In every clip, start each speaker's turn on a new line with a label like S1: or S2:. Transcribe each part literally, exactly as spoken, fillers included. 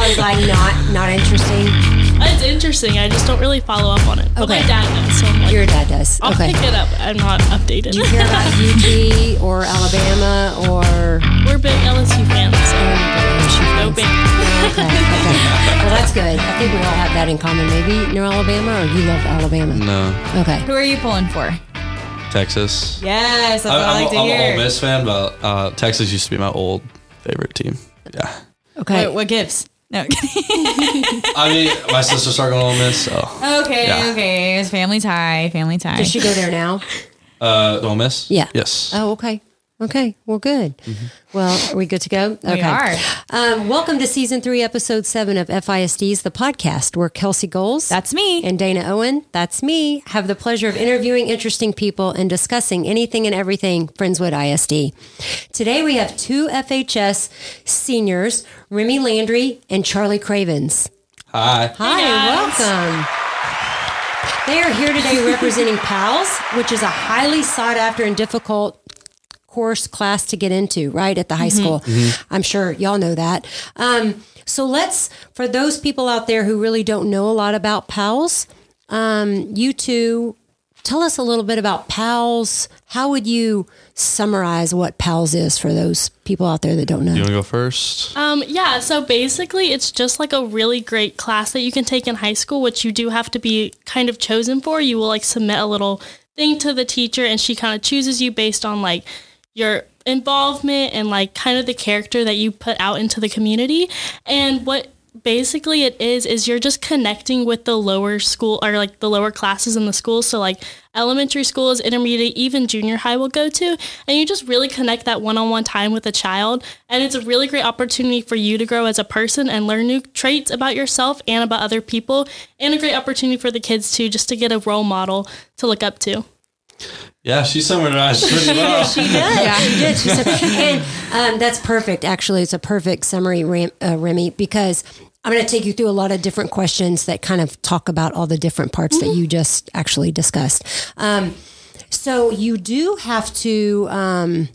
S1: I was like, not, not interesting.
S2: It's interesting. I just don't really follow up on it. But
S1: Okay.
S2: my dad does, so I'm like,
S1: Your dad does.
S2: I'll
S1: okay.
S2: pick it up. I'm not updated.
S1: Do you hear about U T or Alabama or?
S2: We're big L S U fans, so
S1: Oh,
S2: no big.
S1: Okay, okay. Well, that's good. I think we all have that in common. Maybe near Alabama, or you love Alabama.
S3: No,
S1: Okay.
S4: Who are you pulling for?
S3: Texas.
S4: Yes, that's
S3: I,
S4: what I
S3: I'm,
S4: like to
S3: I'm
S4: hear.
S3: an Ole Miss fan, but uh, Texas used to be my old favorite team. Yeah.
S1: Okay.
S4: What, what gives? No.
S3: I mean, my sister started going to Ole Miss, so.
S4: Okay,
S3: Yeah.
S4: okay. It's family tie, family tie.
S1: Does she go there now?
S3: Uh, Ole Miss?
S1: Yeah.
S3: Yes.
S1: Oh, okay. Okay. Well, good.
S3: Mm-hmm.
S1: Well, are we good to go?
S4: We
S1: Okay.
S4: are.
S1: Um, welcome to season three, episode seven of F I S D's The Podcast, where Kelsey Goals.
S4: That's me.
S1: And Dana Owen, that's me, have the pleasure of interviewing interesting people and discussing anything and everything Friendswood I S D. Today we have two F H S seniors, Remy Landry and Charlie Cravens.
S3: Hi.
S1: Hi,
S2: guys.
S1: welcome. They are here today representing PALS, which is a highly sought after and difficult course class to get into, right, at the high school. I'm sure y'all know that. Um, so let's, for those people out there who really don't know a lot about PALS, um, you two, tell us a little bit about PALS. How would you summarize what PALS is for those people out there that don't know?
S3: You want to go first?
S2: Um, yeah, so basically it's just like a really great class that you can take in high school, which you do have to be kind of chosen for. You will like submit a little thing to the teacher and she kind of chooses you based on like your involvement and like kind of the character that you put out into the community. And what basically it is, is you're just connecting with the lower school or like the lower classes in the school. So like elementary schools, intermediate, even junior high will go to, and you just really connect that one-on-one time with a child. And it's a really great opportunity for you to grow as a person and learn new traits about yourself and about other people, and a great opportunity for the kids too, just to get a role model to look up to.
S3: Yeah, she summarized pretty well.
S1: She did. Yeah, she did. She said, and um, that's perfect. Actually, it's a perfect summary, Ram, uh, Remy, because I'm going to take you through a lot of different questions that kind of talk about all the different parts mm-hmm. that you just actually discussed. Um, so you do have to um,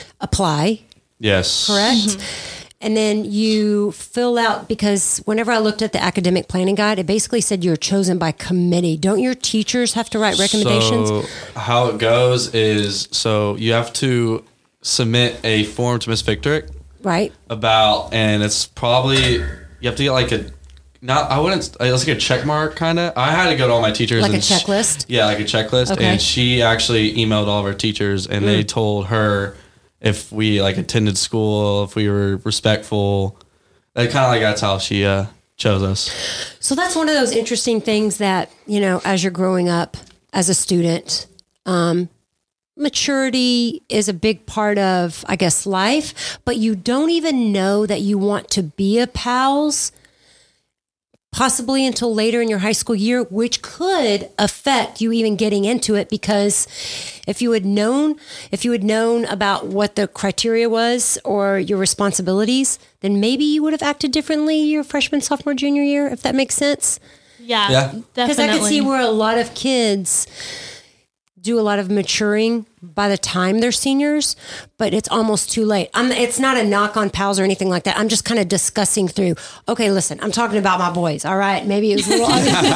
S1: apply,
S3: Yes.
S1: correct?
S4: Mm-hmm.
S1: And then you fill out, because whenever I looked at the academic planning guide, it basically said you're chosen by committee. Don't your teachers have to write recommendations?
S3: So how it goes is, so you have to submit a form to Miss Victoric
S1: Right.
S3: about, and it's probably, you have to get like a, not, I wouldn't, it's like a check mark kind of. I had to go to all my teachers.
S1: Like a
S3: and sh-
S1: checklist?
S3: Yeah, like a checklist.
S1: Okay.
S3: And she actually emailed all of our teachers and they told her if we like attended school, if we were respectful. Kind of like that's how she uh, chose us.
S1: So that's one of those interesting things that, you know, as you're growing up as a student, um, maturity is a big part of, I guess, life, but you don't even know that you want to be a PALS possibly until later in your high school year, which could affect you even getting into it, because if you had known, if you had known about what the criteria was or your responsibilities, then maybe you would have acted differently your freshman, sophomore, junior year, if that makes sense.
S2: Yeah,
S3: Yeah.
S2: definitely.
S1: Because I can see where a lot of kids do a lot of maturing by the time they're seniors, but it's almost too late. I'm, it's not a knock on PALS or anything like that. I'm just kind of discussing through, okay, listen, I'm talking about my boys, all right? Maybe it was a little...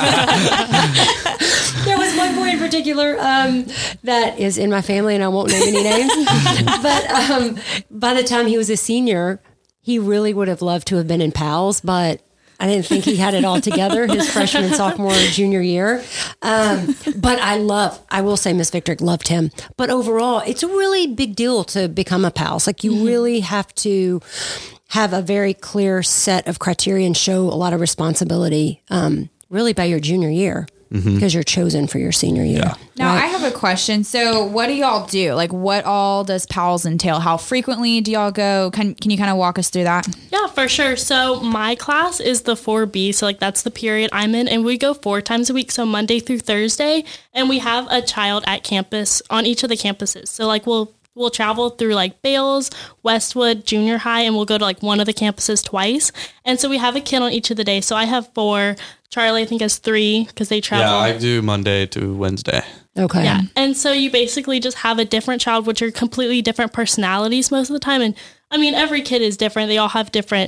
S1: There was one boy in particular um, that is in my family, and I won't name any names, but um, by the time he was a senior, he really would have loved to have been in PALS, but I didn't think he had it all together his freshman, sophomore, junior year. Um, but I love, I will say Miss Victoric loved him. But overall, it's a really big deal to become a PALS. Like you mm-hmm. really have to have a very clear set of criteria and show a lot of responsibility um, really by your junior year. Because mm-hmm. you're chosen for your senior year.
S3: Yeah.
S4: Now,
S1: right?
S4: I have a question. So what do y'all do? Like, what all does PALS entail? How frequently do y'all go? Can Can you kind of walk us through that?
S2: Yeah, for sure. So my class is the four B. So like that's the period I'm in. And we go four times a week. So Monday through Thursday. And we have a child at campus on each of the campuses. So like we'll We'll travel through like Bales, Westwood, junior high, and we'll go to like one of the campuses twice. And so we have a kid on each of the days. So I have four. Charlie, I think, has three because they travel.
S3: Yeah, I do Monday to Wednesday.
S1: Okay.
S2: Yeah. And so you basically just have a different child, which are completely different personalities most of the time. And I mean, every kid is different. They all have different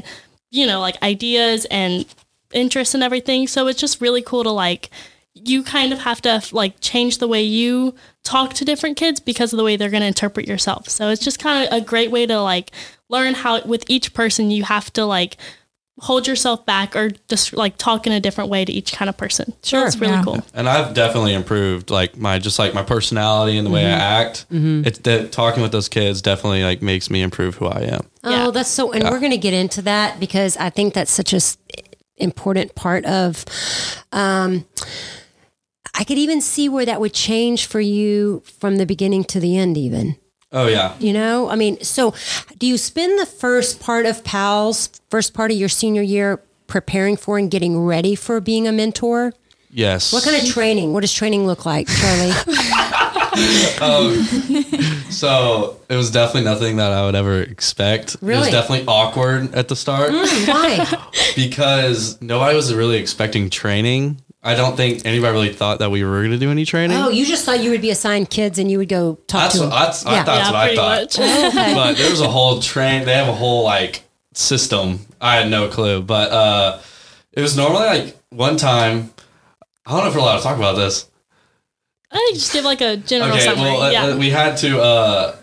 S2: you know, like ideas and interests and everything. So it's just really cool to like, you kind of have to like change the way you talk to different kids because of the way they're going to interpret yourself. So it's just kind of a great way to like learn how with each person you have to like hold yourself back or just like talk in a different way to each kind of person.
S1: Sure.
S2: So it's really
S4: Yeah.
S2: cool.
S3: And I've definitely improved like my, just like my personality and the way I act. It's that talking with those kids definitely like makes me improve who I am.
S1: Oh,
S2: Yeah.
S1: that's so, and we're going to get into that because I think that's such a s- important part of, um, I could even see where that would change for you from the beginning to the end, even,
S3: Oh yeah.
S1: you know, I mean, so do you spend the first part of PALS, first part of your senior year preparing for and getting ready for being a mentor?
S3: Yes.
S1: What kind of training? What does training look like, Charlie?
S3: So it was definitely nothing that I would ever expect. It
S1: Really?
S3: was definitely awkward at the start
S1: Why?
S3: because nobody was really expecting training. I don't think anybody really thought that we were going to do any training.
S1: Oh, you just thought you would be assigned kids and you would go talk
S3: That's
S1: to
S3: what,
S1: them.
S3: that's, I
S1: Yeah.
S3: thought that's
S2: yeah,
S3: what I
S2: pretty
S3: thought.
S2: much.
S3: But there was a whole train. They have a whole like system. I had no clue. But uh, it was normally like one time. I don't know if we're allowed to talk about this.
S2: I think just give like a general
S3: Okay,
S2: summary.
S3: well, uh,
S2: yeah.
S3: uh, we had to, uh,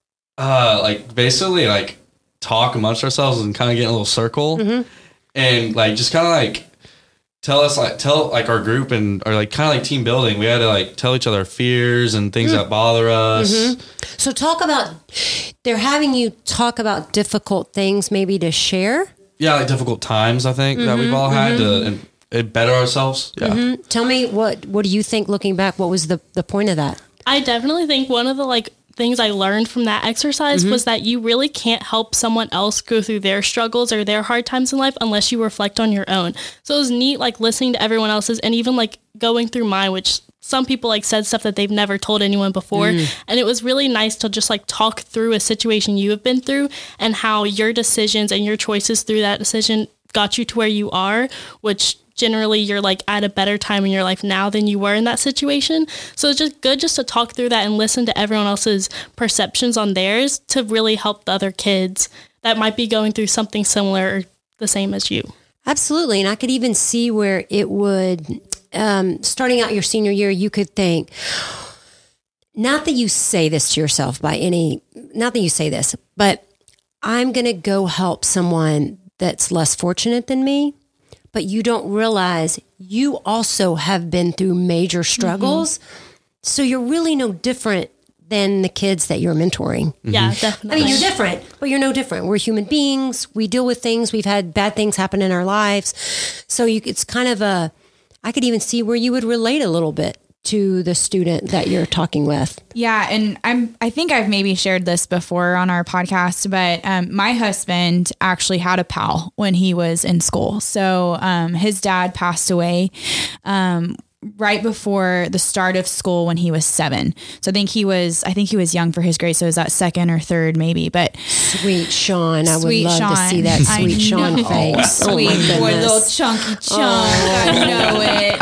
S3: uh, like, basically, like, talk amongst ourselves and kind of get in a little circle,
S1: Mm-hmm.
S3: and like just kind of like tell us, like, tell like our group and or like kind of like team building. We had to like tell each other our fears and things
S1: Mm.
S3: that bother us.
S1: Mm-hmm. So talk about, they're having you talk about difficult things maybe to share.
S3: Yeah, like difficult times. I think that we've all had to and, and better ourselves. Yeah.
S1: Mm-hmm. Tell me what, what do you think looking back? What was the, the point of that?
S2: I definitely think one of the like things I learned from that exercise
S1: Mm-hmm.
S2: was that you really can't help someone else go through their struggles or their hard times in life unless you reflect on your own. So it was neat like listening to everyone else's and even like going through mine, which some people like said stuff that they've never told anyone before. And it was really nice to just like talk through a situation you have been through and how your decisions and your choices through that decision got you to where you are, which generally you're like at a better time in your life now than you were in that situation. So it's just good just to talk through that and listen to everyone else's perceptions on theirs to really help the other kids that might be going through something similar or the same as you.
S1: Absolutely. And I could even see where it would, um, starting out your senior year, you could think, not that you say this to yourself by any, not that you say this, but I'm going to go help someone that's less fortunate than me. But you don't realize you also have been through major struggles. Mm-hmm. So you're really no different than the kids that you're mentoring.
S2: Yeah,
S1: I
S2: definitely.
S1: mean, you're different, but you're no different. We're human beings. We deal with things. We've had bad things happen in our lives. So you, it's kind of a, I could even see where you would relate a little bit to the student that you're talking with.
S4: Yeah, and I'm I think I've maybe shared this before on our podcast, but um, my husband actually had a pal when he was in school. So um, his dad passed away um, right before the start of school when he was seven. So I think he was I think he was young for his grade, so it was that second or third maybe. But
S1: Sweet Sean, I
S4: Sweet
S1: would love
S4: Sean.
S1: to see that
S4: I
S1: sweet Sean
S4: know.
S1: face. Oh
S4: Sweet
S1: my
S4: boy, little
S1: goodness.
S4: chunky chunk. I know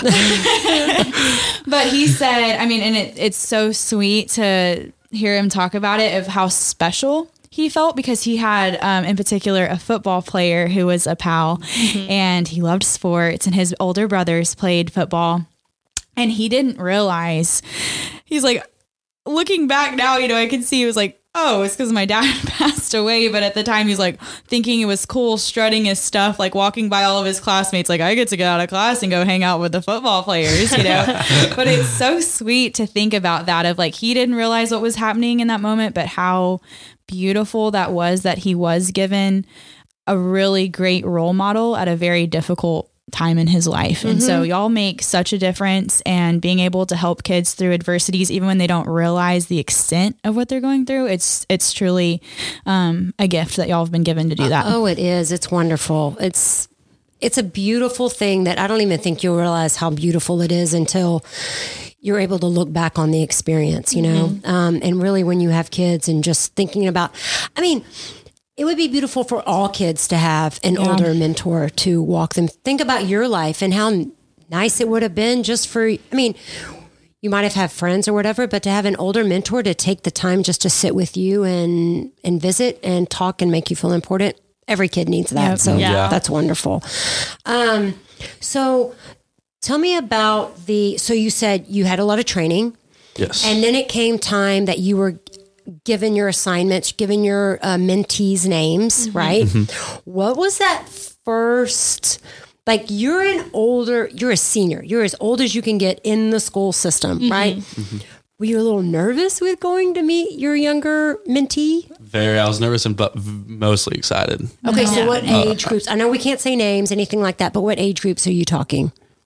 S4: it. But he said, I mean, and it, it's so sweet to hear him talk about it, of how special he felt, because he had, um, in particular, a football player who was a pal, mm-hmm. and he loved sports, and his older brothers played football, and he didn't realize, he's like, looking back now, you know, I can see he was like, oh, it's because my dad passed away. But at the time, he's like thinking it was cool, strutting his stuff, like walking by all of his classmates, like, I get to get out of class and go hang out with the football players, you know. But it's so sweet to think about that, of like, he didn't realize what was happening in that moment, but how beautiful that was, that he was given a really great role model at a very difficult time in his life. Mm-hmm. And so y'all make such a difference, and being able to help kids through adversities, even when they don't realize the extent of what they're going through, it's it's truly um, a gift that y'all have been given to do that.
S1: Oh, it is. It's wonderful. It's it's a beautiful thing that I don't even think you'll realize how beautiful it is until you're able to look back on the experience, you know? Mm-hmm. Um, and really when you have kids and just thinking about, I mean, it would be beautiful for all kids to have an yeah. older mentor to walk them. Think about your life and how nice it would have been just for, I mean, you might have had friends or whatever, but to have an older mentor to take the time just to sit with you and, and visit and talk and make you feel important. every kid needs that.
S4: Yep.
S1: So
S2: Yeah.
S1: that's wonderful. Um, so tell me about the, so you said you had a lot of training
S3: Yes.
S1: and then it came time that you were given your assignments, given your uh, mentees names, right? What was that first, like you're an older, you're a senior, you're as old as you can get in the school system, right? Were you a little nervous with going to meet your younger mentee?
S3: Very. I was nervous and but v- mostly excited.
S1: Okay, so
S2: Yeah.
S1: what age groups? I know we can't say names, anything like that, but what age groups are you talking?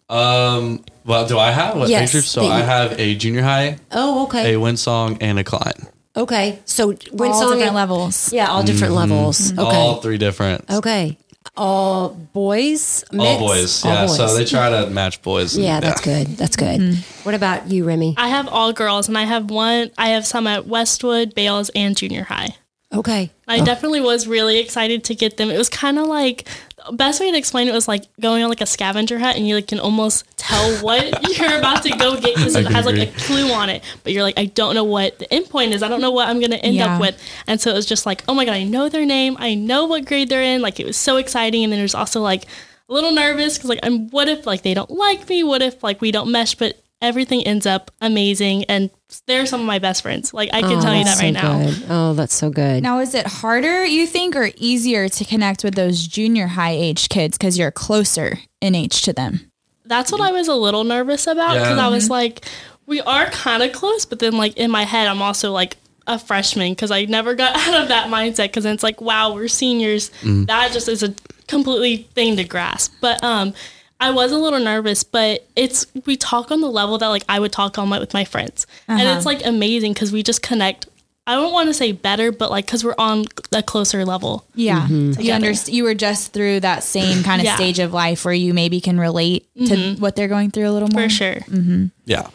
S3: Um. Well, do I have what
S1: Yes,
S3: age groups? So
S1: that you-
S3: I have a junior high,
S1: Oh,
S3: a
S1: okay.
S3: Winsong, and a Klein.
S1: Okay. So when
S4: All
S1: song
S4: different levels.
S1: Yeah, all different levels. Okay.
S3: All three different.
S1: Okay. All boys?
S3: All
S1: Mix?
S3: boys.
S1: All
S3: Yeah.
S1: boys.
S3: So they try to match boys.
S1: Yeah, that's good. That's good. What about you, Remy?
S2: I have all girls, and I have one. I have some at Westwood, Bales, and junior high.
S1: Okay.
S2: I definitely was really excited to get them. It was kind of like, best way to explain it was like going on like a scavenger hunt, and you like can almost tell what you're about to go get because
S3: I
S2: it
S3: can
S2: has like a
S3: agree.
S2: clue on it. But you're like, I don't know what the end point is. I don't know what I'm gonna end
S4: Yeah.
S2: up with. And so it was just like, oh my god, I know their name. I know what grade they're in. Like it was so exciting. And then there's also like a little nervous because like I'm what if like they don't like me? What if like we don't mesh? But everything ends up amazing, and they're some of my best friends. Like I can
S1: Oh,
S2: tell you
S1: that's
S2: that right
S1: so
S2: now.
S1: good. Oh, that's so good.
S4: Now, is it harder, you think, or easier to connect with those junior high age kids because you're closer in age to them?
S2: That's what I was a little nervous about because
S3: Yeah.
S2: I was like, we are kind of close, but then like in my head, I'm also like a freshman because I never got out of that mindset because it's like, wow, we're seniors. That just is a completely thing to grasp. But um, I was a little nervous, but it's we talk on the level that like I would talk on my, with my friends, and
S4: Uh-huh.
S2: it's like amazing because we just connect. I don't want to say better, but like because we're on a closer level.
S4: Yeah. You
S2: Together.
S4: underst- you were just through that same kind of
S2: Yeah.
S4: stage of life where you maybe can relate to what they're going through a little more.
S2: For sure.
S3: Yeah.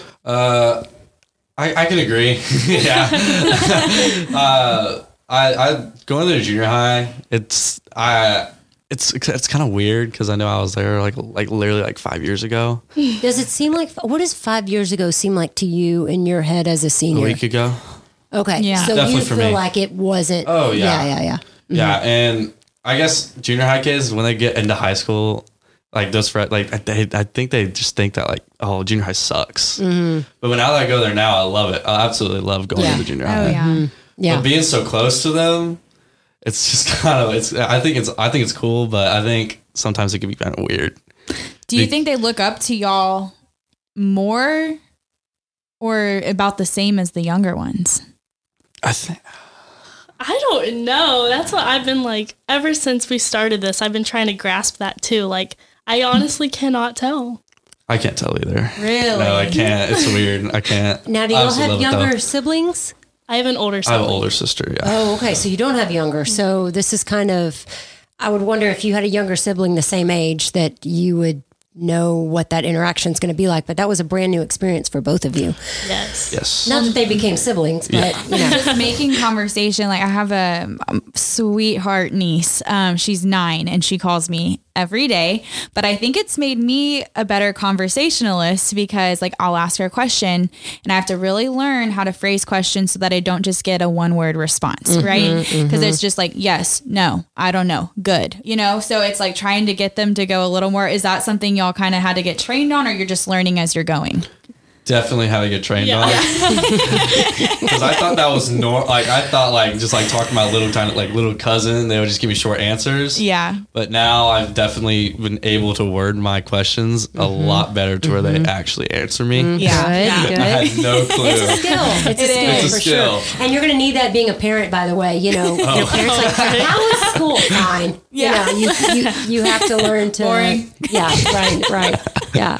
S3: Uh, I, I can agree. yeah. uh, I, I going to junior high, it's, I, it's, it's kind of weird because I know I was there like, like literally like five years ago,
S1: Does it seem like, what does five years ago seem like to you in your head as a
S3: a
S1: senior?
S3: week ago.
S1: Okay.
S4: Yeah.
S1: So
S3: Definitely
S1: you
S3: for
S1: feel
S3: me.
S1: like it wasn't.
S3: Oh, yeah.
S1: Yeah, yeah, yeah.
S3: Yeah. And I guess junior high kids, when they get into high school, like those fr- like I- they, I think they just think that like, oh, junior high sucks. Mm-hmm. But when now that I go there now, I love it. I absolutely love going
S1: Yeah.
S3: to junior
S4: Oh,
S3: high.
S4: yeah.
S1: Yeah.
S3: But being so close to them, it's just kind of it's. I think it's. I think it's cool, but I think sometimes it can be kind of weird.
S4: Do you
S3: Be-
S4: think they look up to y'all more or about the same as the younger ones?
S3: I think.
S2: I don't know. That's what I've been like ever since we started this. I've been trying to grasp that too. Like, I honestly cannot tell.
S3: I can't tell either.
S4: Really?
S3: No, I can't. It's weird. I can't.
S1: Now, do you
S3: I
S1: all
S3: absolutely
S1: have
S3: love it,
S1: younger
S3: though.
S1: siblings?
S2: I have an older
S3: I
S2: sibling.
S3: have an older sister. Yeah.
S1: Oh, okay. So you don't have younger. So this is kind of, I would wonder if you had a younger sibling the same age that you would know what that interaction is going to be like. But that was a brand new experience for both of you.
S2: Yes.
S3: Yes.
S1: Not that they became siblings, but
S3: Yeah.
S1: you know.
S4: Just making conversation. Like I have a um, sweetheart niece. Um, she's nine and she calls me every day. But I think it's made me a better conversationalist because like I'll ask her a question and I have to really learn how to phrase questions so that I don't just get a one word response, right? Because it's just like, yes, no, I don't know, good, you know? So it's like trying to get them to go a little more. Is that something y'all kind of had to get trained on or you're just learning as you're going?
S3: Definitely how to get trained
S2: Yeah.
S3: on it. Because I thought that was nor like I thought like just like talking to my little tiny like little cousin, they would just give me short answers.
S4: Yeah.
S3: But now I've definitely been able to word my questions a lot better to where they actually answer me.
S4: Yeah.
S1: Good,
S3: I had
S1: good.
S3: no clue.
S1: It's a skill. It's a
S4: It
S1: skill
S4: is.
S3: It's a
S1: for
S3: skill.
S1: sure. And you're going to need that being a parent, by the way. You know, your parents like, how was school? Fine.
S4: Yeah.
S1: You know, you, you, you have to learn to.
S4: Boring.
S1: Yeah, right, right. Yeah.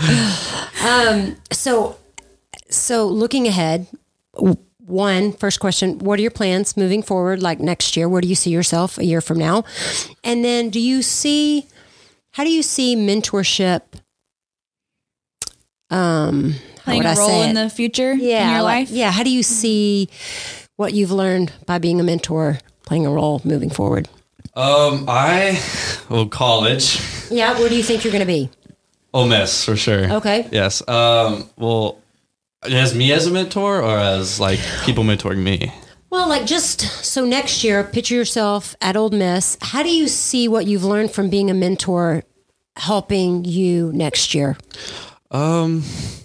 S1: Um, so, so looking ahead, w- one, first question, what are your plans moving forward? Like next year, where do you see yourself a year from now? And then do you see, how do you see mentorship? Um, how
S4: Playing
S1: would
S4: a
S1: I
S4: role
S1: say
S4: in
S1: it?
S4: the future
S1: yeah,
S4: in your
S1: like-
S4: life?
S1: Yeah. How do you see what you've learned by being a mentor, playing a role moving forward?
S3: Um, I well college,
S1: Yeah. Where do you think you're going to be?
S3: Ole Miss for sure.
S1: Okay.
S3: Yes. Um. Well, as me as a mentor or as like people mentoring me.
S1: Well, like just so next year, picture yourself at Ole Miss. How do you see what you've learned from being a mentor helping you next year?
S3: Um,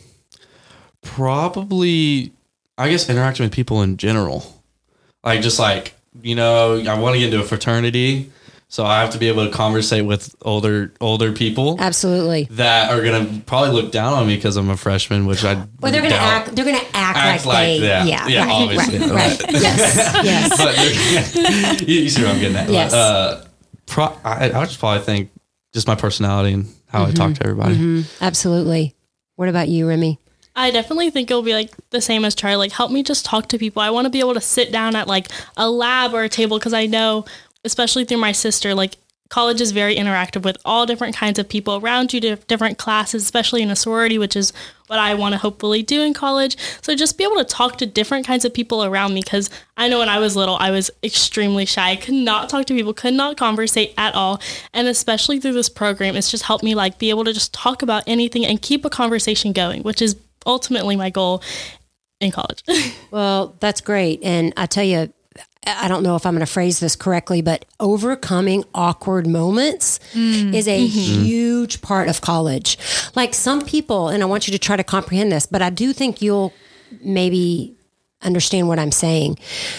S3: probably, I guess, interacting with people in general. Like, just like, you know, I want to get into a fraternity, so I have to be able to conversate with older older people.
S1: Absolutely.
S3: That are going to probably look down on me because I'm a freshman, which I
S1: Well, they're going to
S3: doubt.
S1: act. They're going to act,
S3: Act
S1: like,
S3: like
S1: they.
S3: that.
S1: Yeah.
S3: Yeah,
S1: right,
S3: obviously.
S1: Right. right. yes. Yes.
S3: But they're- you, you see what I'm getting at.
S1: Yes.
S3: But, uh, pro- I, I would just probably think just my personality and how
S1: Mm-hmm.
S3: I talk to everybody.
S1: Mm-hmm. Absolutely. What about you, Remy?
S2: I definitely think it'll be like the same as Charlie. Like, help me just talk to people. I want to be able to sit down at like a lab or a table because I know, especially through my sister, like college is very interactive with all different kinds of people around you, different classes, especially in a sorority, which is what I want to hopefully do in college. So just be able to talk to different kinds of people around me because I know when I was little, I was extremely shy. I could not talk to people, could not conversate at all. And especially through this program, it's just helped me like be able to just talk about anything and keep a conversation going, which is ultimately my goal in college.
S1: Well, that's great. And I tell you, I don't know if I'm going to phrase this correctly, but overcoming awkward moments mm. is a mm-hmm. huge part of college. Like some people, and I want you to try to comprehend this, but I do think you'll maybe understand what I'm saying.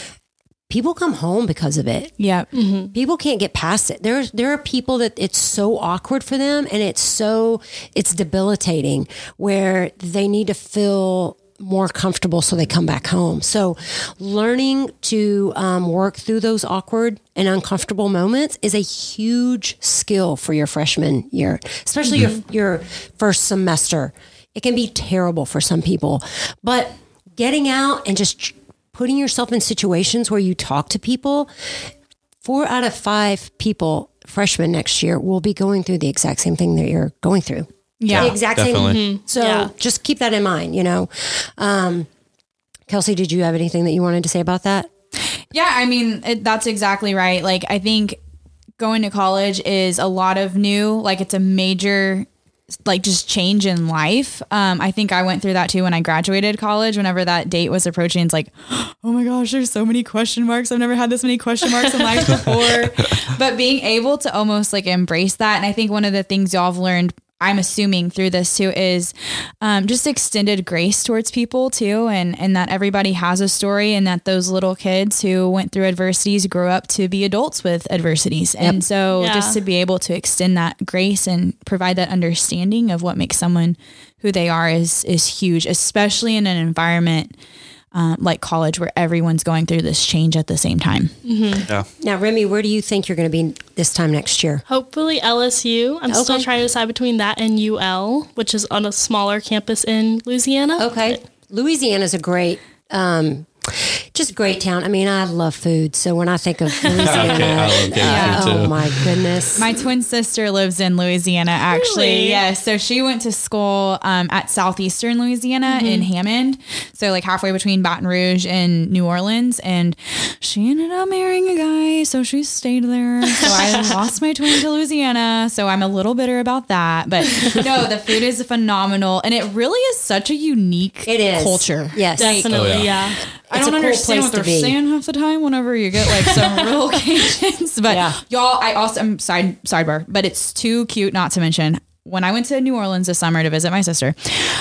S1: People come home because of it.
S4: Yeah.
S1: Mm-hmm. People can't get past it. There's, there are people that it's so awkward for them and it's so, it's debilitating where they need to feel more comfortable so they come back home. So learning to um, work through those awkward and uncomfortable moments is a huge skill for your freshman year, especially mm-hmm. your, your first semester. It can be terrible for some people, but getting out and just putting yourself in situations where you talk to people, four out of five people freshmen next year will be going through the exact same thing that you're going through.
S4: Yeah,
S1: the exact
S3: definitely.
S1: same. Mm-hmm. So
S2: yeah.
S1: just keep that in mind, you know. Um, Kelsey, did you have anything that you wanted to say about that?
S4: Yeah, I mean, it, that's exactly right. Like, I think going to college is a lot of new, like it's a major, like just change in life. Um, I think I went through that too when I graduated college, whenever that date was approaching. It's like, oh my gosh, there's so many question marks. I've never had this many question marks in life before. But being able to almost like embrace that. And I think one of the things y'all have learned, I'm assuming through this too, is um, just extended grace towards people too. And, and that everybody has a story and that those little kids who went through adversities grew up to be adults with adversities. Yep. And so yeah. just to be able to extend that grace and provide that understanding of what makes someone who they are is, is huge, especially in an environment Um, like college where everyone's going through this change at the same time.
S2: Mm-hmm.
S3: Yeah.
S1: Now, Remy, where do you think you're going to be this time next year?
S2: Hopefully L S U. I'm okay. still trying to decide between that and U L, which is on a smaller campus in Louisiana.
S1: Okay. Louisiana's a great, um, just a great town. I mean, I love food. So when I think of Louisiana,
S3: okay, I love
S1: uh,
S3: food too.
S1: Oh my goodness.
S4: My twin sister lives in Louisiana, actually.
S2: Really?
S4: Yes. So she went to school um, at Southeastern Louisiana mm-hmm. in Hammond. So like halfway between Baton Rouge and New Orleans. And she ended up marrying a guy. So she stayed there. So I lost my twin to Louisiana. So I'm a little bitter about that. But no, the food is phenomenal. And it really is such a unique
S1: it is.
S4: culture.
S1: Yes.
S2: Definitely.
S3: Oh, yeah.
S2: yeah.
S4: I
S1: It's
S4: don't
S1: a cool
S4: understand what
S1: place
S4: they're
S1: to be.
S4: saying half the time whenever you get like some real occasions. But
S1: Yeah.
S4: y'all, I also, I'm side sidebar, but it's too cute not to mention. When I went to New Orleans this summer to visit my sister,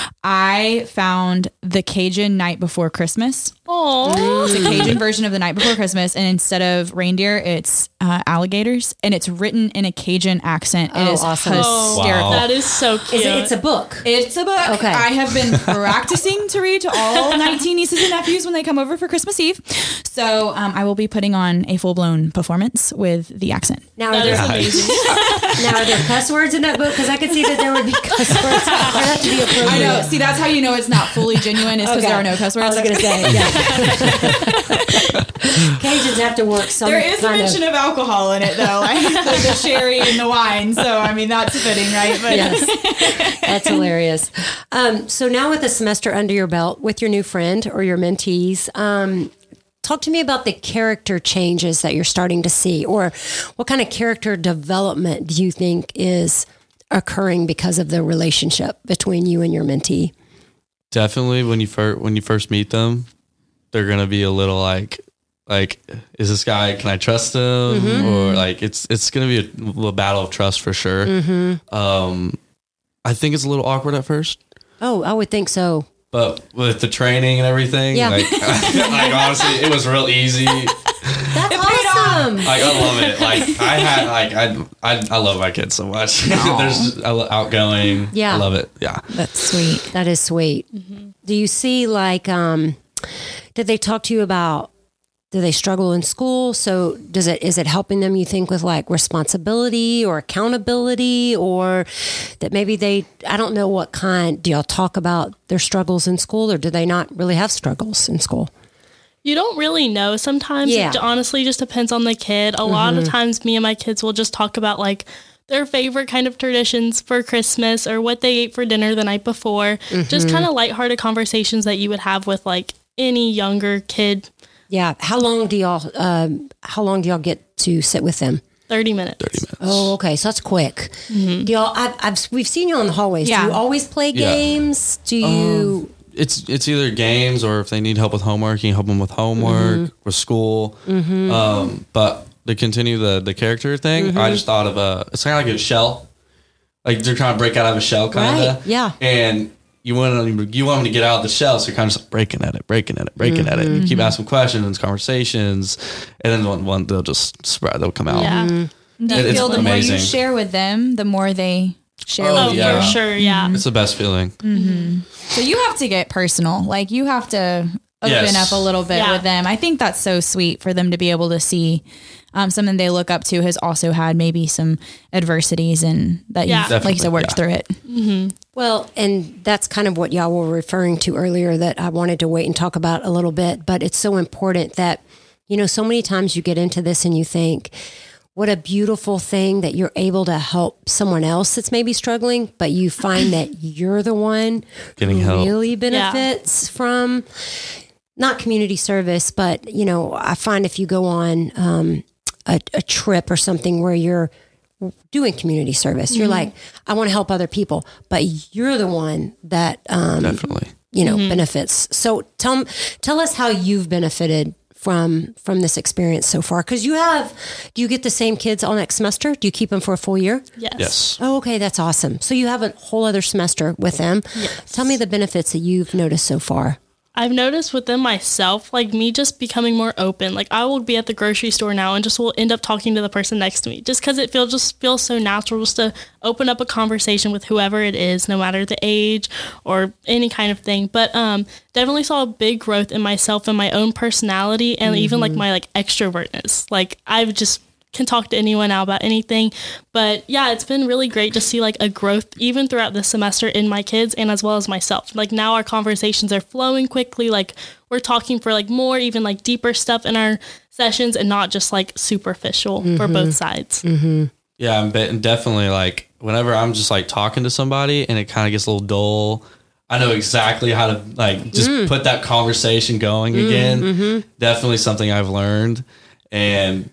S4: I found the Cajun Night Before Christmas.
S2: Oh,
S4: It's a Cajun version of the Night Before Christmas. And instead of reindeer, it's uh, alligators. And it's written in a Cajun accent. It
S1: Oh,
S4: is
S1: awesome.
S4: hysterical.
S3: Wow.
S2: that is so cute.
S1: Is it, it's a book.
S4: It's a book.
S1: Okay.
S4: I have been practicing to read to all nineteen nieces and nephews when they come over for Christmas Eve. So um, I will be putting on a full-blown performance with the accent.
S1: Now, are
S2: That
S1: there,
S2: is
S3: Nice.
S2: amazing.
S1: now, are there cuss words in that book? Because I could see that there would be cuss words. There have to be appropriate.
S4: I know. See, that's how you know it's not fully genuine is because
S1: Okay.
S4: there are no cuss
S1: I
S4: words.
S1: was going to say, yeah. Cajuns have to work some
S4: There is a
S1: kind
S4: mention
S1: of,
S4: of alcohol in it, though, like the, the sherry and the wine. So, I mean, that's fitting, right? But
S1: yes. That's hilarious. Um, so now with a semester under your belt with your new friend or your mentees, um, talk to me about the character changes that you're starting to see, or what kind of character development do you think is occurring because of the relationship between you and your mentee?
S3: Definitely when you first when you first meet them, they're gonna be a little like like, is this guy, can I trust him? Mm-hmm. Or like, it's, it's going to be a little battle of trust for sure. Mm-hmm. Um, I think it's a little awkward at first.
S1: Oh, I would think so.
S3: But with the training and everything,
S1: yeah.
S3: like, like honestly, it was real easy.
S1: That's awesome.
S3: Like, I love it. Like, I had, like, I, I, I love my kids so much. There's I, outgoing.
S1: Yeah.
S3: I love it. Yeah.
S4: That's sweet.
S1: That is sweet. Mm-hmm. Do you see, like, um, did they talk to you about, do they struggle in school? So does it, is it helping them, you think, with like responsibility or accountability, or that maybe they, I don't know what kind, do y'all talk about their struggles in school, or do they not really have struggles in school?
S2: You don't really know. Sometimes
S1: Yeah.
S2: it honestly just depends on the kid. A mm-hmm. lot of times me and my kids will just talk about like their favorite kind of traditions for Christmas or what they ate for dinner the night before. Mm-hmm. Just kind of lighthearted conversations that you would have with like any younger kid.
S1: Yeah. How long do y'all, um, how long do y'all get to sit with them?
S2: thirty minutes.
S3: thirty minutes.
S1: Oh, okay. So that's quick. Mm-hmm. Do y'all, I've, I've, we've seen you on the hallways.
S4: Yeah.
S1: Do you always play
S3: Yeah.
S1: games? Do you?
S3: Um, it's it's either games, or if they need help with homework, you can help them with homework, mm-hmm. with school. Mm-hmm. Um, but to continue the, the character thing, mm-hmm. I just thought of a, it's kind of like a shell. Like they're trying to break out of a shell, kind of.
S1: Right. Yeah.
S3: And you want them, you want them to get out of the shell, so you're kind of just breaking at it, breaking at it, breaking mm-hmm. at it. And you keep asking questions, conversations, and then one, one they'll just spread, they'll come out.
S2: Yeah.
S4: Mm-hmm. Do you
S3: It,
S4: feel the
S3: amazing.
S4: more you share with them, the more they share
S3: Oh,
S4: with you?
S3: yeah.
S2: For sure, yeah.
S3: It's the best feeling.
S4: Mm-hmm. So you have to get personal. Like you have to open
S3: Yes.
S4: up a little bit
S2: Yeah.
S4: with them. I think that's so sweet for them to be able to see um, something they look up to has also had maybe some adversities and that
S2: Yeah.
S4: you've, like you
S3: Definitely,
S4: said, worked
S3: yeah.
S4: through it.
S2: Mm-hmm.
S1: Well, and that's kind of what y'all were referring to earlier that I wanted to wait and talk about a little bit, but it's so important that, you know, so many times you get into this and you think, what a beautiful thing that you're able to help someone else that's maybe struggling, but you find that you're the one
S3: Getting
S1: who
S3: help.
S1: really benefits yeah. from not community service, but, you know, I find if you go on um, a, a trip or something where you're doing community service, you're mm-hmm. like, I want to help other people, but you're the one that, um,
S3: Definitely.
S1: you know,
S2: mm-hmm.
S1: benefits. So tell, tell us how you've benefited from, from this experience so far. Cause you have, do you get the same kids all next semester? Do you keep them for a full year?
S2: Yes.
S3: Yes.
S1: Oh, okay. That's awesome. So you have a whole other semester with them.
S2: Yes.
S1: Tell me the benefits that you've noticed so far.
S2: I've noticed within myself, like me just becoming more open. Like I will be at the grocery store now and just will end up talking to the person next to me just because it feels just feels so natural just to open up a conversation with whoever it is, no matter the age or any kind of thing. But um, definitely saw a big growth in myself and my own personality and mm-hmm. even like my like extrovertness. Like I've just can talk to anyone now about anything. But yeah, it's been really great to see like a growth even throughout this semester in my kids and as well as myself. Like now our conversations are flowing quickly. Like we're talking for like more, even like deeper stuff in our sessions and not just like superficial mm-hmm. for both sides.
S1: Mm-hmm.
S3: Yeah, I'm be- definitely like whenever I'm just like talking to somebody and it kind of gets a little dull, I know exactly how to like just mm. put that conversation going mm, again. Mm-hmm. Definitely something I've learned. And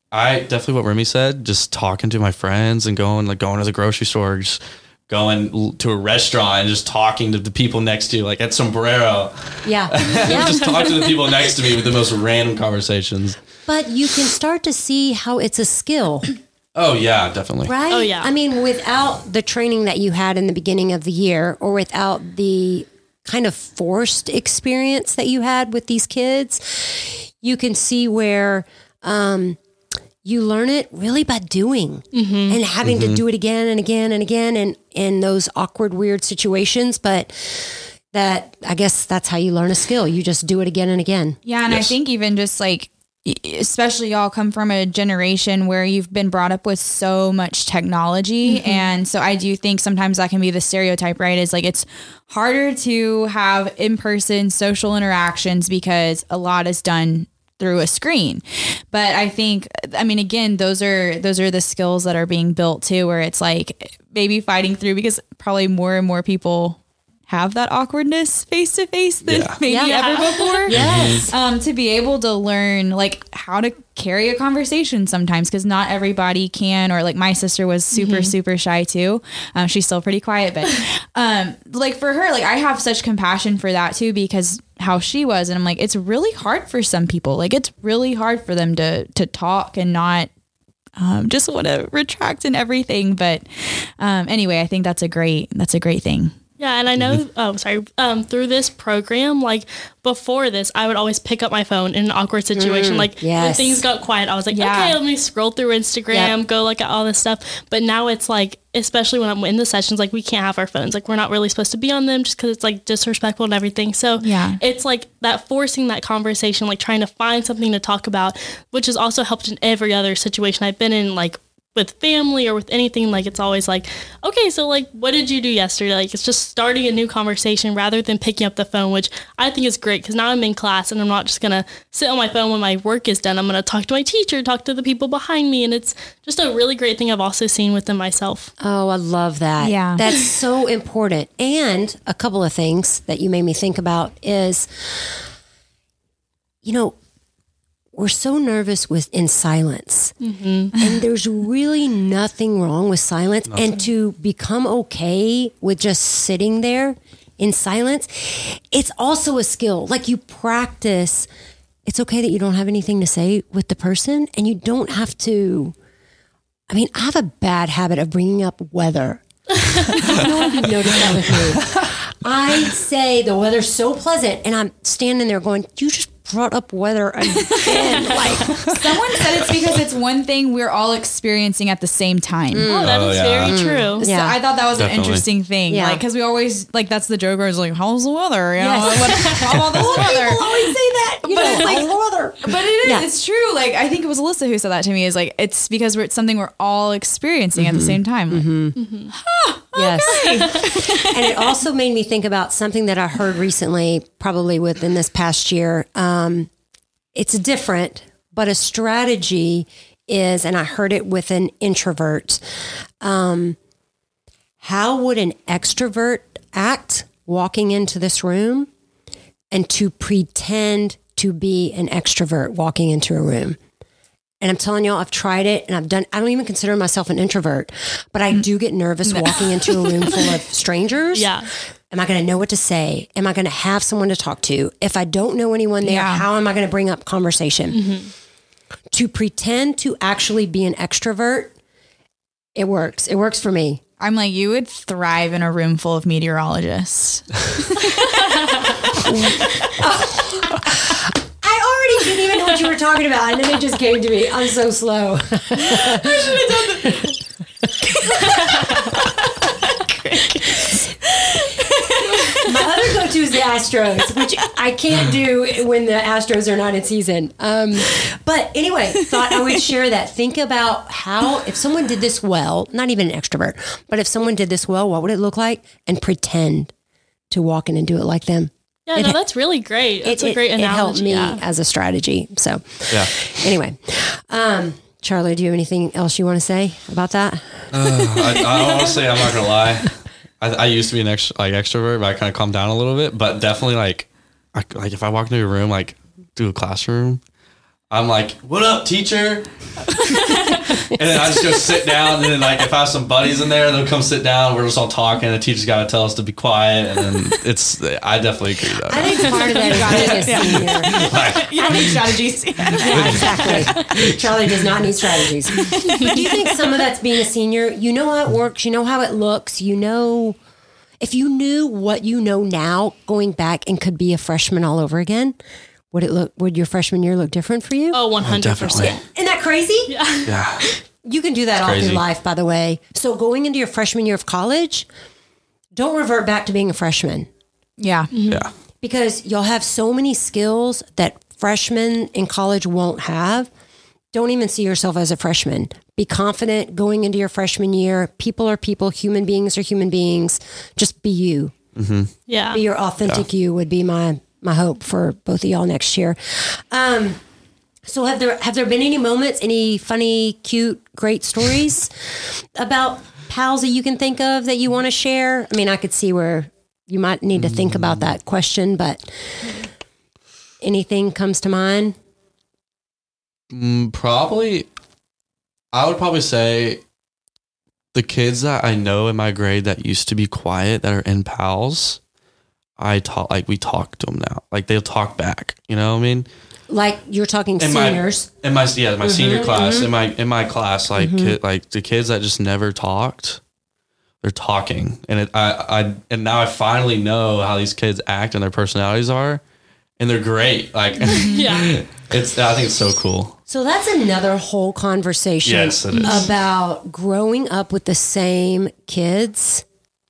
S3: I definitely what Remy said, just talking to my friends and going like going to the grocery store, just going to a restaurant and just talking to the people next to you, like at Sombrero.
S1: Yeah. yeah.
S3: Just talk to the people next to me with the most random conversations.
S1: But you can start to see how it's a skill.
S3: Oh, yeah, definitely.
S1: Right?
S2: Oh, yeah.
S1: I mean, without the training that you had in the beginning of the year or without the kind of forced experience that you had with these kids, you can see where um, you learn it really by doing mm-hmm. and having mm-hmm. to do it again and again and again and in those awkward, weird situations. But that, I guess that's how you learn a skill. You just do it again and again.
S4: Yeah. And
S3: Yes.
S4: I think even just like, especially y'all come from a generation where you've been brought up with so much technology. Mm-hmm. And so I do think sometimes that can be the stereotype, right? Is like, it's harder to have in-person social interactions because a lot is done through a screen. But I think, I mean, again, those are, those are the skills that are being built too, where it's like maybe fighting through because probably more and more people have that awkwardness face to face than
S3: Yeah.
S4: maybe
S1: Yeah.
S4: ever before.
S1: Yes.
S4: Um, to be able to learn like how to carry a conversation sometimes, because not everybody can, or like my sister was super, mm-hmm. super shy too. Um, she's still pretty quiet, but um, like for her, like I have such compassion for that too, because how she was. And I'm like, it's really hard for some people. Like, it's really hard for them to, to talk and not um, just want to retract and everything. But um, anyway, I think that's a great, that's a great thing.
S2: Yeah, and I know, oh, sorry, um, through this program, like, before this, I would always pick up my phone in an awkward situation. Mm, like, yes. when things got quiet, I was like, yeah. okay, let me scroll through Instagram, yep. go look at all this stuff. But now it's like, especially when I'm in the sessions, like, we can't have our phones. Like, we're not really supposed to be on them just because it's, like, disrespectful and everything. So yeah. it's, like, that forcing that conversation, like, trying to find something to talk about, which has also helped in every other situation I've been in, like, with family or with anything. Like, it's always like, okay, so like, what did you do yesterday? Like, it's just starting a new conversation rather than picking up the phone, which I think is great because now I'm in class and I'm not just gonna sit on my phone when my work is done. I'm gonna talk to my teacher, talk to the people behind me, and it's just a really great thing I've also seen within myself.
S1: Oh, I love that.
S4: Yeah,
S1: that's so important. And a couple of things that you made me think about is, you know, we're so nervous with in silence, mm-hmm. and there's really nothing wrong with silence. Nothing. And to become okay with just sitting there in silence, it's also a skill. Like, you practice. It's okay that you don't have anything to say with the person, and you don't have to. I mean, I have a bad habit of bringing up weather. I don't know if you've noticed that with me. I say the weather's so pleasant, and I'm standing there going, you just brought up weather again. Like,
S4: someone said it's because it's one thing we're all experiencing at the same time.
S2: Mm. Oh, that
S3: oh,
S2: is
S3: yeah.
S2: very
S3: Mm.
S2: true.
S4: So
S1: yeah.
S4: I thought that was
S3: Definitely.
S4: an interesting thing.
S1: Yeah.
S4: Like, because we always, like, that's the joke where it's like, how's the weather? You know,
S1: Yes.
S4: what, how about this weather?
S1: People always say that. You
S4: But
S1: know,
S4: it's like-
S1: how's the weather?
S4: But it is,
S1: Yeah.
S4: it's true. Like, I think it was Alyssa who said that to me, is like, it's because we're, it's something we're all experiencing mm-hmm. at the same time.
S1: Mm-hmm. Mm-hmm. Huh, yes. And it also made me think about something that I heard recently, probably within this past year. Um, it's different, but a strategy is, and I heard it with an introvert. Um, how would an extrovert act walking into this room and to pretend to be an extrovert walking into a room? And I'm telling y'all, I've tried it and I've done, I don't even consider myself an introvert, but I do get nervous no. walking into a room full of strangers.
S2: Yeah.
S1: Am I going to know what to say? Am I going to have someone to talk to? If I don't know anyone there,
S4: yeah.
S1: how am I going to bring up conversation? Mm-hmm. To pretend to actually be an extrovert, it works. It works for me.
S4: I'm like, you would thrive in a room full of meteorologists.
S1: I already didn't even know what you were talking about, and then it just came to me. I'm so slow. I should have done that. My other go-to is the Astros, which I can't do when the Astros are not in season. Um, but anyway, thought I would share that. Think about how, if someone did this well, not even an extrovert, but if someone did this well, what would it look like? And pretend to walk in and do it like them.
S2: Yeah,
S1: It-
S2: no, that's really great. That's
S1: it,
S2: a great
S1: it,
S2: analogy.
S1: It helped me
S2: yeah.
S1: as a strategy. So,
S3: Yeah.
S1: anyway, um, Charlie, do you have anything else you want to say about that?
S3: Uh, I, I honestly, I'm not gonna lie. I, I used to be an extra, like extrovert, but I kind of calmed down a little bit. But definitely, like, I, like if I walk into a room, like, do a classroom, I'm like, "What up, teacher?" And then I just go sit down. And then, like, if I have some buddies in there, they'll come sit down. We're just all talking. The teacher's got to tell us to be quiet. And then it's, I definitely agree with that.
S1: I think part of that is being a senior.
S3: Like,
S4: You don't need strategies.
S1: Yeah, exactly. Charlie does not need strategies. But do you think some of that's being a senior? You know how it works. You know how it looks. You know, if you knew what you know now, going back and could be a freshman all over again, would it look? Would your freshman year look different for you?
S2: Oh, one hundred percent.
S1: Isn't that crazy?
S2: Yeah.
S3: yeah.
S1: You can do that all
S3: Crazy.
S1: through life, by the way. So going into your freshman year of college, don't revert back to being a freshman.
S4: Yeah.
S3: Yeah.
S1: Because you'll have so many skills that freshmen in college won't have. Don't even see yourself as a freshman. Be confident going into your freshman year. People are people. Human beings are human beings. Just be you.
S3: Mm-hmm.
S2: Yeah.
S1: Be your authentic you would be my my hope for both of y'all next year. Um, so have there have there been any moments, any funny, cute, great stories about pals that you can think of that you want to share? I mean, I could see where you might need to think about that question, but anything comes to mind?
S3: Mm, probably, I would probably say the kids that I know in my grade that used to be quiet that are in pals. I talk like we talk to them now. Like they'll talk back. You know what I mean?
S1: Like you're talking
S3: In
S1: seniors.
S3: my in my yeah my senior class in my in my class like kid, like the kids that just never talked, they're talking, and it I I and now I finally know how these kids act and their personalities are, and they're great. Like
S2: Yeah.
S3: it's I think it's so cool.
S1: So that's another whole conversation
S3: Yes, it is.
S1: about growing up with the same kids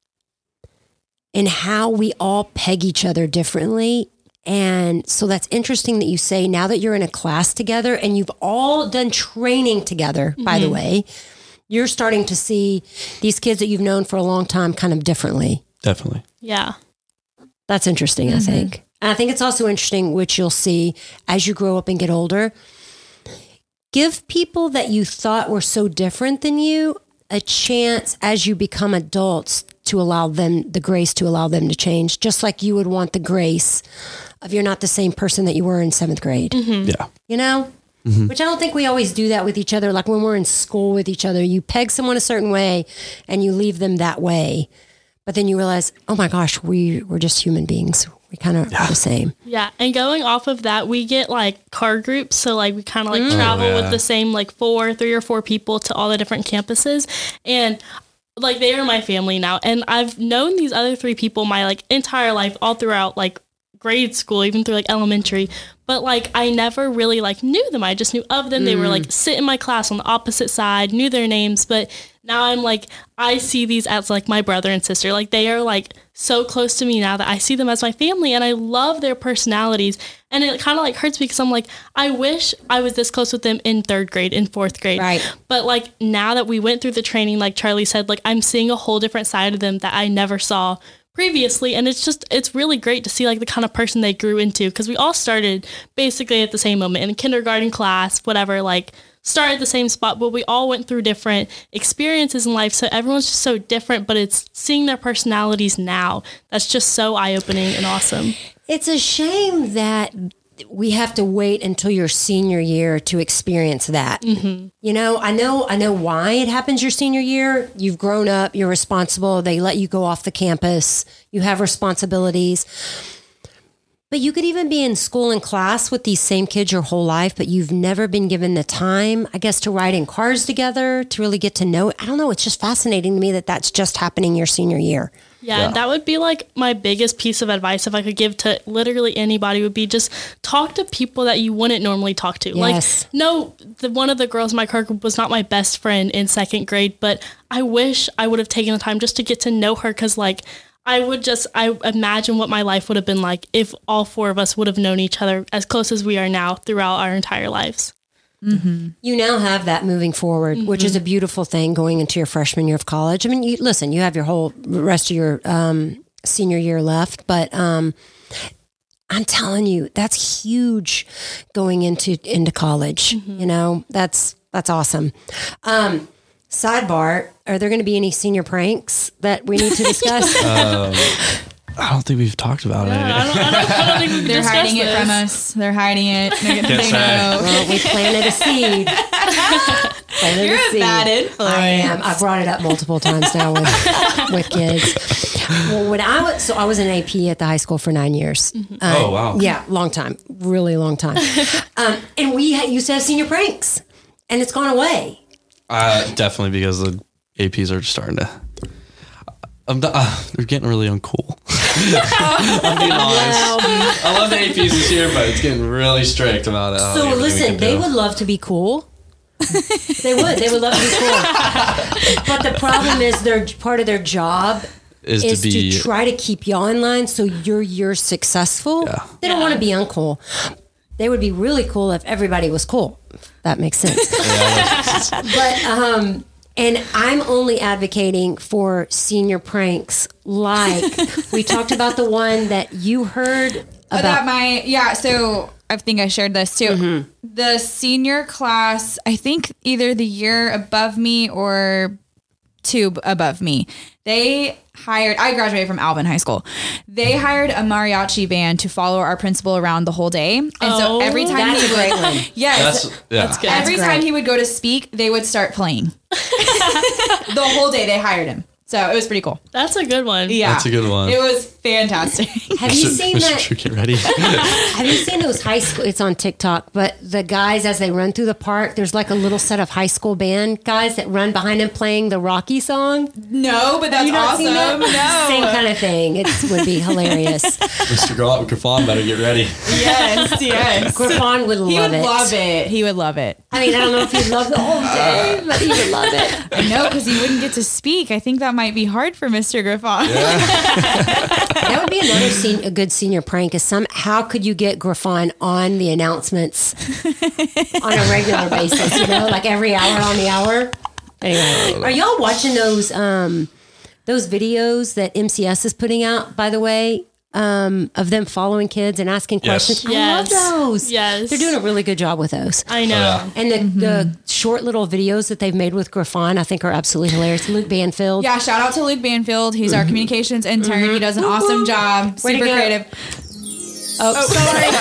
S1: and how we all peg each other differently. And so that's interesting that you say now that you're in a class together and you've all done training together, by the way, you're starting to see these kids that you've known for a long time kind of differently.
S3: Definitely.
S2: Yeah.
S1: That's interesting, I think. And I think it's also interesting, which you'll see as you grow up and get older. Give people that you thought were so different than you a chance as you become adults to allow them the grace to allow them to change, just like you would want the grace of you're not the same person that you were in seventh grade.
S3: Yeah.
S1: You know? Which I don't think we always do that with each other. Like when we're in school with each other, you peg someone a certain way and you leave them that way. But then you realize, oh my gosh, we, we're just human beings. We kind of are the same.
S2: Yeah. And going off of that, we get like car groups. So like we kind of like travel
S3: Oh, yeah.
S2: with the same like four, three or four people to all the different campuses. And like they are my family now. And I've known these other three people my like entire life, all throughout like grade school, even through like elementary. But like I never really like knew them. I just knew of them. They were like sit in my class on the opposite side, knew their names. But now I'm like, I see these as like my brother and sister. Like they are like so close to me now that I see them as my family, and I love their personalities. And it kind of like hurts because I'm like, I wish I was this close with them in third grade, in fourth grade.
S1: Right.
S2: But like now that we went through the training, like Charlie said, like I'm seeing a whole different side of them that I never saw previously. And it's just, it's really great to see like the kind of person they grew into, because we all started basically at the same moment in kindergarten class, whatever, like started at the same spot, but we all went through different experiences in life. So everyone's just so different, but it's seeing their personalities now. That's just so eye-opening and awesome.
S1: It's a shame that we have to wait until your senior year to experience that. Mm-hmm. You know, I know, I know why it happens your senior year. You've grown up, you're responsible. They let you go off the campus. You have responsibilities. But you could even be in school and class with these same kids your whole life, but you've never been given the time, I guess, to ride in cars together, to really get to know. I don't know. It's just fascinating to me that that's just happening your senior year.
S2: Yeah,
S3: Yeah.
S2: and that would be like my biggest piece of advice if I could give to literally anybody would be just talk to people that you wouldn't normally talk to.
S1: Yes.
S2: Like, no, the, one of the girls in my car group was not my best friend in second grade, but I wish I would have taken the time just to get to know her, because like I would just, I imagine what my life would have been like if all four of us would have known each other as close as we are now throughout our entire lives.
S1: You now have that moving forward, mm-hmm. which is a beautiful thing going into your freshman year of college. I mean, you, listen, you have your whole rest of your um, senior year left, but um, I'm telling you, that's huge going into into college. Mm-hmm. You know, that's that's awesome. Um, sidebar: are there going to be any senior pranks that we need to discuss?
S3: Um, I don't think we've talked about
S2: Yeah, I
S3: it.
S2: don't, I don't, I don't think we've
S4: They're
S2: discussed
S4: hiding it
S2: this.
S4: from us. They're hiding it. They're gonna,
S3: Can't
S4: they
S3: say.
S4: know.
S1: Well, we planted a seed. Planted
S4: You're a
S1: seed.
S4: bad influence.
S1: I am. I've brought it up multiple times now with with kids. Well, when I was so I was an A P at the high school for nine years. Uh,
S3: Oh, wow.
S1: Yeah, long time, really long time. um, and we had, used to have senior pranks, and it's gone away.
S3: Uh, definitely because the A Ps are starting to. I'm the, uh, they're getting really uncool. I'm being honest. I love the A Ps this year, but it's getting really strict about it.
S1: So listen, they would love to be cool. They would. They would love to be cool. But the problem is, their part of their job
S3: is,
S1: is
S3: to be
S1: to try to keep you in line so you're you're successful.
S3: Yeah.
S1: They don't
S2: Yeah.
S1: want to be uncool. They would be really cool if everybody was cool. That makes sense. But um and I'm only advocating for senior pranks like we talked about the one that you heard about.
S4: About my, yeah, so I think I shared this too.
S1: Mm-hmm.
S4: The senior class, I think either the year above me or two above me, they hired, I graduated from Alvin High School. They hired a mariachi band to follow our principal around the whole day. And so
S2: Oh,
S4: every time
S1: that's
S4: he
S1: a great
S4: would,
S1: one.
S4: yes,
S3: That's yeah.
S2: That's good.
S4: every
S1: That's
S4: time
S1: great.
S4: he would go to speak, they would start playing. The whole day they hired him. So it was pretty cool.
S2: That's a good one.
S4: Yeah.
S3: That's a good one.
S4: It was fantastic.
S1: Have you
S3: Mister
S1: seen
S3: Mister
S1: that?
S3: True, get ready.
S1: Have you seen those high school? It's on TikTok, but the guys as they run through the park, there's like a little set of high school band guys that run behind them playing the Rocky song.
S4: No, but that's
S1: You not
S4: awesome.
S1: seen that?
S4: No.
S1: Same kind of thing. It would be hilarious.
S3: Mister Griffon better get ready.
S4: Yes, yes.
S1: Griffon would
S4: He
S1: love
S4: would
S1: it.
S4: love it. He would love it.
S1: I mean, I don't know if he'd love the whole day, but he would love it.
S4: I know, because he wouldn't get to speak. I think that might be hard for Mister Griffon.
S1: That would be another sen- a good senior prank. Is some how could you get Griffon on the announcements on a regular basis? You know, like every hour on the hour. Anyway, are y'all watching those um, those videos that M C S is putting out? By the way, um, of them following kids and asking
S3: Yes.
S1: questions.
S2: Yes.
S1: I love those.
S2: Yes.
S1: They're doing a really good job with those.
S2: I know.
S3: yeah.
S1: And the, the short little videos that they've made with Griffon, I think, are absolutely hilarious. Luke Banfield.
S4: Yeah, shout out to Luke Banfield. He's our communications intern. He does an awesome job.
S1: Way to
S4: Super
S1: go.
S4: creative.
S1: Oh,
S4: Oh, sorry.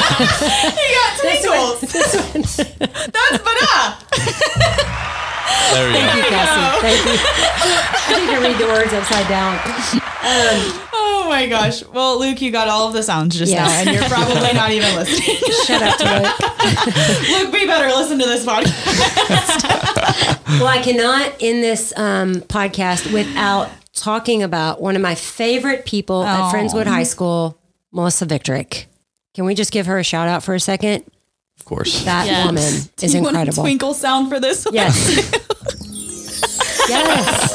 S4: he got twinkles. That's banana.
S3: There we
S1: Thank
S3: go.
S1: you, Cassie. Thank you. I need to read the words upside down.
S4: Oh my gosh. Well, Luke, you got all of the sounds just
S1: Yes.
S4: now, and you're probably not even listening.
S1: Shut up, Luke.
S4: Luke, we better listen to this podcast.
S1: Well, I cannot end this um, podcast without talking about one of my favorite people at
S4: Aw.
S1: Friendswood High School, Melissa Victorick. Can we just give her a shout out for a second?
S3: Of course.
S1: That
S2: Yes.
S1: woman is
S4: Do you want a
S1: incredible.
S4: twinkle sound for this one?
S1: Yes. Yes.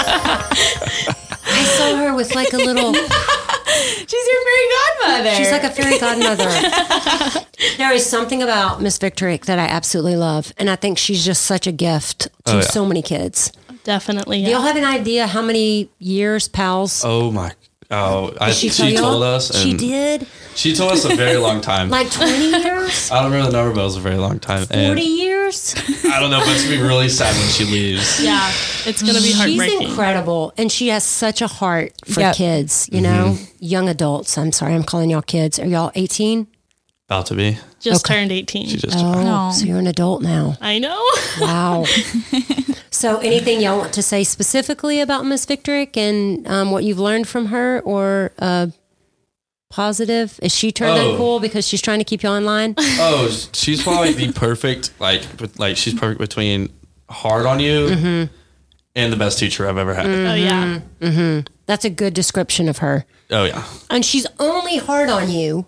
S1: I saw her with like a little,
S4: She's your fairy godmother.
S1: she's like a fairy godmother. There is something about Miss Victorick that I absolutely love. And I think she's just such a gift to
S3: Oh, yeah.
S1: so many kids.
S2: Definitely.
S1: Do y'all
S2: Yeah.
S1: have an idea how many years pals?
S3: Oh my. Oh, I,
S1: Did she,
S3: she,
S1: tell y'all?
S3: told us. And
S1: She did?
S3: She told us a very long time.
S1: Like twenty years?
S3: I don't remember the number, but it was a very long time.
S1: forty
S3: And
S1: years?
S3: I don't know, but it's gonna be really sad when she leaves.
S2: Yeah. It's going to be
S1: She's
S2: heartbreaking.
S1: incredible. And she has such a heart for
S4: Yep.
S1: kids, you know, young adults. I'm sorry, I'm calling y'all kids. Are y'all eighteen?
S3: About to be.
S2: Just
S1: Okay.
S2: turned eighteen.
S3: She just.
S1: Oh,
S4: No.
S1: so you're an adult now.
S2: I know.
S1: Wow. So anything y'all want to say specifically about Miss Victorick and um, what you've learned from her or uh, positive? Is she turned
S3: Oh.
S1: uncool because she's trying to keep you online?
S3: Oh, she's probably the perfect like, but, like she's perfect between hard on you
S1: Mm-hmm.
S3: and the best teacher I've ever had.
S2: Oh, yeah.
S1: That's a good description of her.
S3: Oh yeah.
S1: And she's only hard on you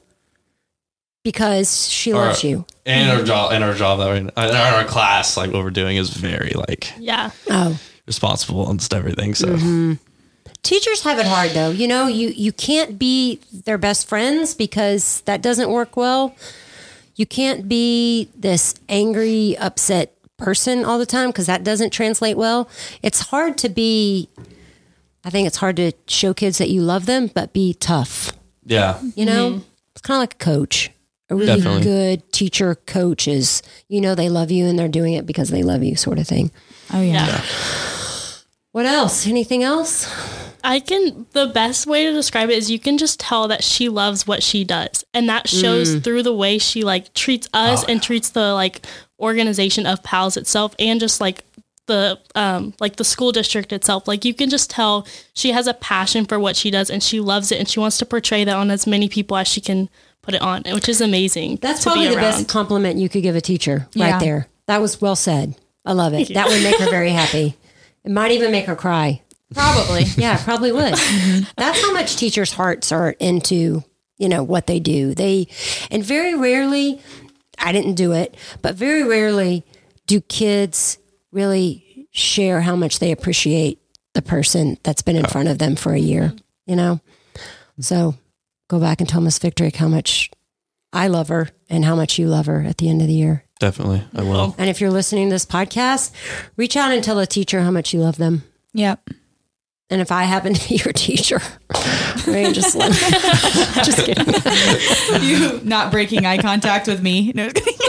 S1: because she
S3: Or-
S1: loves you.
S3: And our job, and our job that we're in, and our class, like what we're doing is very like
S2: Yeah.
S1: Oh.
S3: responsible and everything. So
S1: Mm-hmm. Teachers have it hard though. You know, you, you can't be their best friends because that doesn't work well. You can't be this angry, upset person all the time because that doesn't translate well. It's hard to be, I think it's hard to show kids that you love them, but be tough.
S3: yeah,
S1: You know, it's kind of like a coach. A really
S3: Definitely.
S1: good teacher coach is, you know, they love you and they're doing it because they love you, sort of thing.
S4: Oh, yeah.
S2: Yeah.
S1: What else? Anything else?
S2: I can, the best way to describe it is you can just tell that she loves what she does. And that shows through the way she like treats us
S3: Oh,
S2: and treats the like organization of PALS itself and just like the, um, like the school district itself. Like you can just tell she has a passion for what she does and she loves it and she wants to portray that on as many people as she can put it on, which is amazing.
S1: That's
S2: to
S1: probably
S2: be
S1: the
S2: around.
S1: best compliment you could give a teacher
S4: Yeah.
S1: right there. That was well said. I love it. That would make her very happy. It might even make her cry.
S4: Probably.
S1: Yeah, probably would. That's how much teachers' hearts are into, you know, what they do. They, and very rarely, I didn't do it, but very rarely do kids really share how much they appreciate the person that's been in front of them for a year, you know? So go back and tell Miss Victorick how much I love her and how much you love her at the end of the year.
S3: definitely I will.
S1: And if you're listening to this podcast, reach out and tell a teacher how much you love them.
S4: Yep.
S1: And if I happen to be your teacher, right, just, let me, just kidding.
S4: You not breaking eye contact with me. No, just kidding.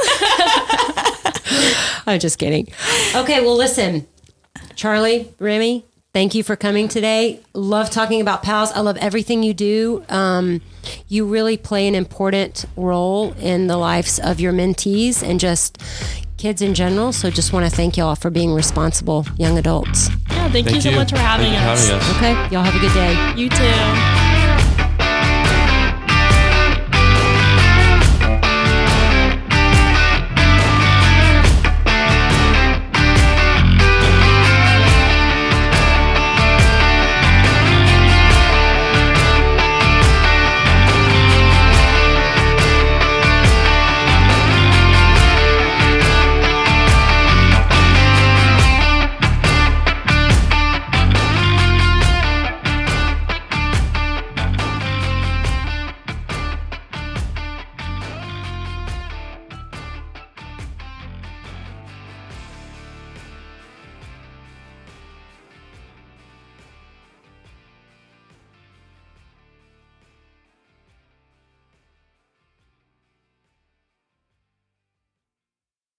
S1: I'm just kidding. Okay, well, listen, Charlie, Remy, thank you for coming today. Love talking about PALS. I love everything you do. Um, you really play an important role in the lives of your mentees and just kids in general. So just want to thank y'all for being responsible young adults.
S2: Yeah, thank,
S3: Thank
S2: you so
S3: you.
S2: much for having
S3: Thank you for
S2: us.
S3: having us.
S1: Okay, y'all have a good day.
S2: You too.